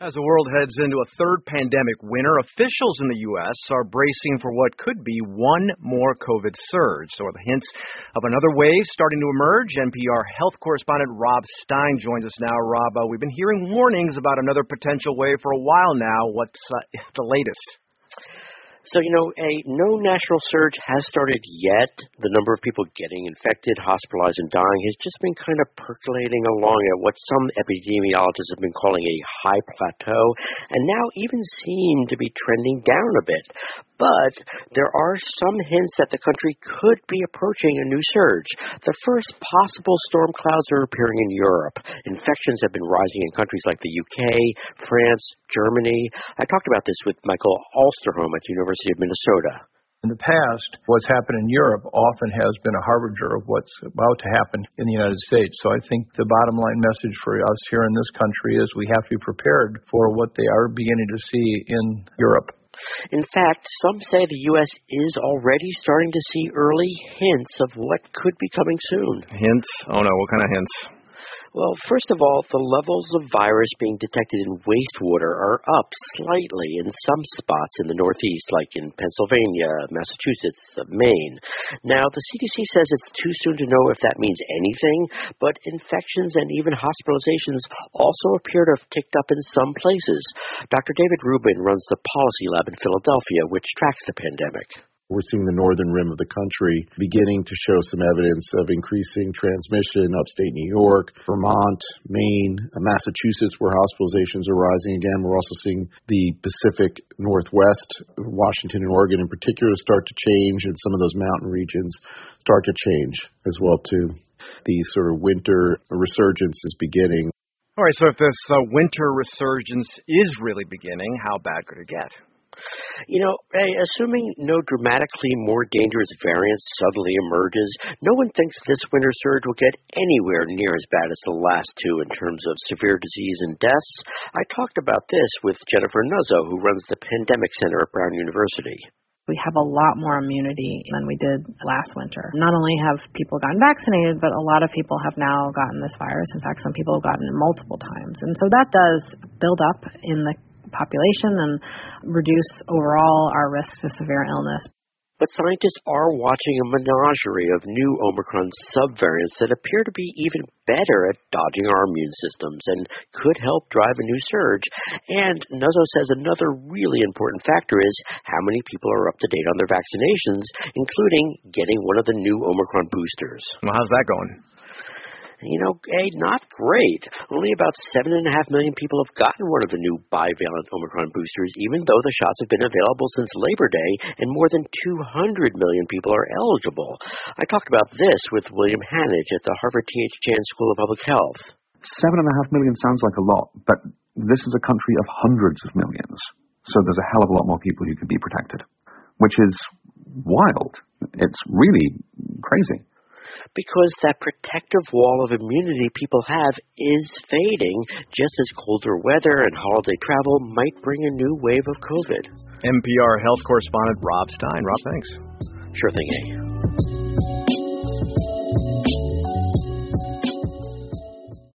As the world heads into a third pandemic winter, officials in the U.S. are bracing for what could be one more COVID surge. So are the hints of another wave starting to emerge? NPR health correspondent Rob Stein joins us now. Rob, we've been hearing warnings about another potential wave for a while now. What's the latest? So, no national surge has started yet. The number of people getting infected, hospitalized, and dying has just been kind of percolating along at what some epidemiologists have been calling a high plateau, and now even seem to be trending down a bit. But there are some hints that the country could be approaching a new surge. The first possible storm clouds are appearing in Europe. Infections have been rising in countries like the UK, France, Germany. I talked about this with Michael Alsterholm at the University of Minnesota. In the past, what's happened in Europe often has been a harbinger of what's about to happen in the United States. So I think the bottom line message for us here in this country is we have to be prepared for what they are beginning to see in Europe. In fact, some say the U.S. is already starting to see early hints of what could be coming soon. Hints? Oh no, what kind of hints? Well, first of all, the levels of virus being detected in wastewater are up slightly in some spots in the Northeast, like in Pennsylvania, Massachusetts, Maine. Now, the CDC says it's too soon to know if that means anything, but infections and even hospitalizations also appear to have ticked up in some places. Dr. David Rubin runs the Policy Lab in Philadelphia, which tracks the pandemic. We're seeing the northern rim of the country beginning to show some evidence of increasing transmission, upstate New York, Vermont, Maine, Massachusetts, where hospitalizations are rising again. We're also seeing the Pacific Northwest, Washington and Oregon in particular, start to change, and some of those mountain regions start to change as well, too. The sort of winter resurgence is beginning. All right, so if this winter resurgence is really beginning, how bad could it get? Assuming no dramatically more dangerous variant suddenly emerges, no one thinks this winter surge will get anywhere near as bad as the last two in terms of severe disease and deaths. I talked about this with Jennifer Nuzzo, who runs the Pandemic Center at Brown University. We have a lot more immunity than we did last winter. Not only have people gotten vaccinated, but a lot of people have now gotten this virus. In fact, some people have gotten it multiple times. And so that does build up in the population and reduce overall our risk to severe illness. But scientists are watching a menagerie of new Omicron subvariants that appear to be even better at dodging our immune systems and could help drive a new surge. And Nuzzo says another really important factor is how many people are up to date on their vaccinations, including getting one of the new Omicron boosters. Well, how's that going? Not great. Only about 7.5 million people have gotten one of the new bivalent Omicron boosters, even though the shots have been available since Labor Day, and more than 200 million people are eligible. I talked about this with William Hanage at the Harvard T.H. Chan School of Public Health. 7.5 million sounds like a lot, but this is a country of hundreds of millions. So there's a hell of a lot more people who could be protected, which is wild. It's really crazy. Because that protective wall of immunity people have is fading, just as colder weather and holiday travel might bring a new wave of COVID. NPR health correspondent Rob Stein. Rob, thanks. Sure thing,